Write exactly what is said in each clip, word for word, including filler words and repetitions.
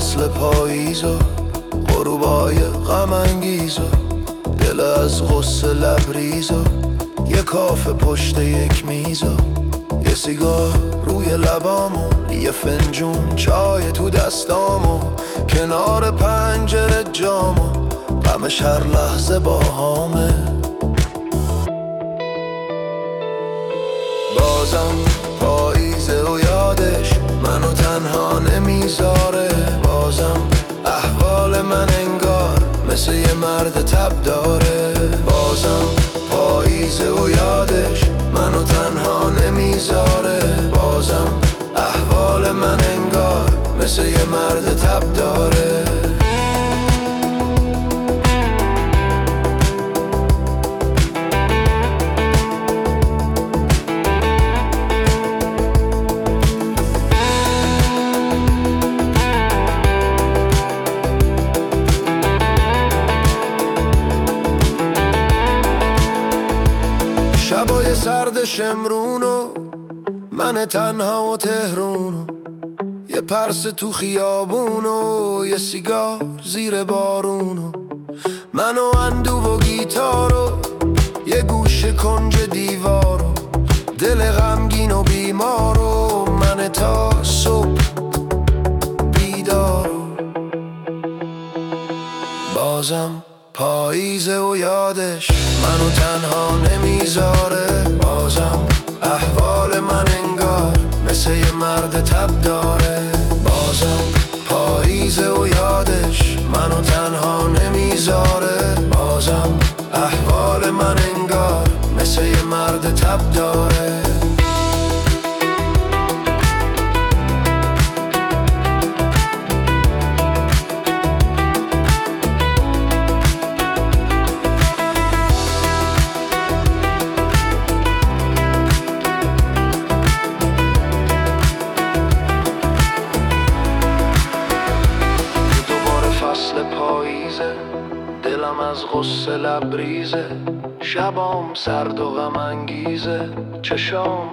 فصل پاییزا، غروبای غم انگیزا، دل از غصه لبریزا، یه کافه پشت یک میزا، یه سیگار روی لبامون، یه فنجون چای تو دستامو، کنار پنجره جامو، غمش هر لحظه با همه. بازم پاییزه و یادش منو تنها نمیذاره، بازم احوال من انگار مثل یه مرد تب داره، بازم پاییزه و یادش منو تنها نمیذاره، بازم احوال من انگار مثل یه مرد تب داره. شبای سرد شمرونو، من تنها و تهرونو، یه پرس تو خیابونو، یه سیگار زیر بارونو، من و اندو و گیتارو، یه گوشه کنج دیوارو، دل غمگین و بیمارو، من تا صبح بیدارو. بازم پاییزه و یادش منو تنها نمیذاره، بازم احوال من انگار مثل یه مرد تب داره، بازم پاییزه و یادش منو تنها نمیذاره، بازم احوال من انگار مثل یه مرد تب داره. پاییزه، دلم از غصه لبریزه، شبام سرد و غم انگیزه، چشام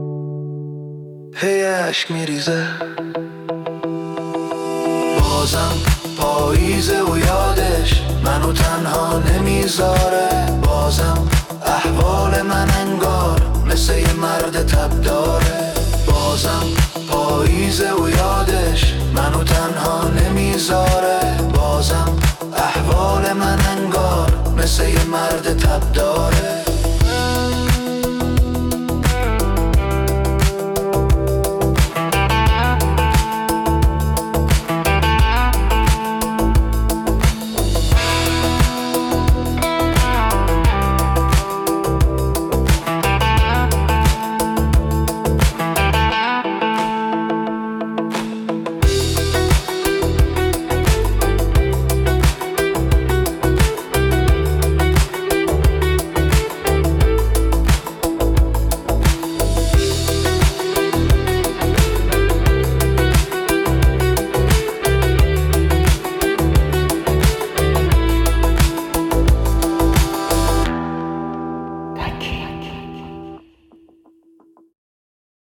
هی اشک میریزه. بازم پاییزه و یادش منو تنها نمیذاره، بازم احوال من انگار مثل یه مرد تب داره، بازم پاییزه و یادش منو تنها نمیذاره، بازم احوال من انگار مثل یه مرد تب داره.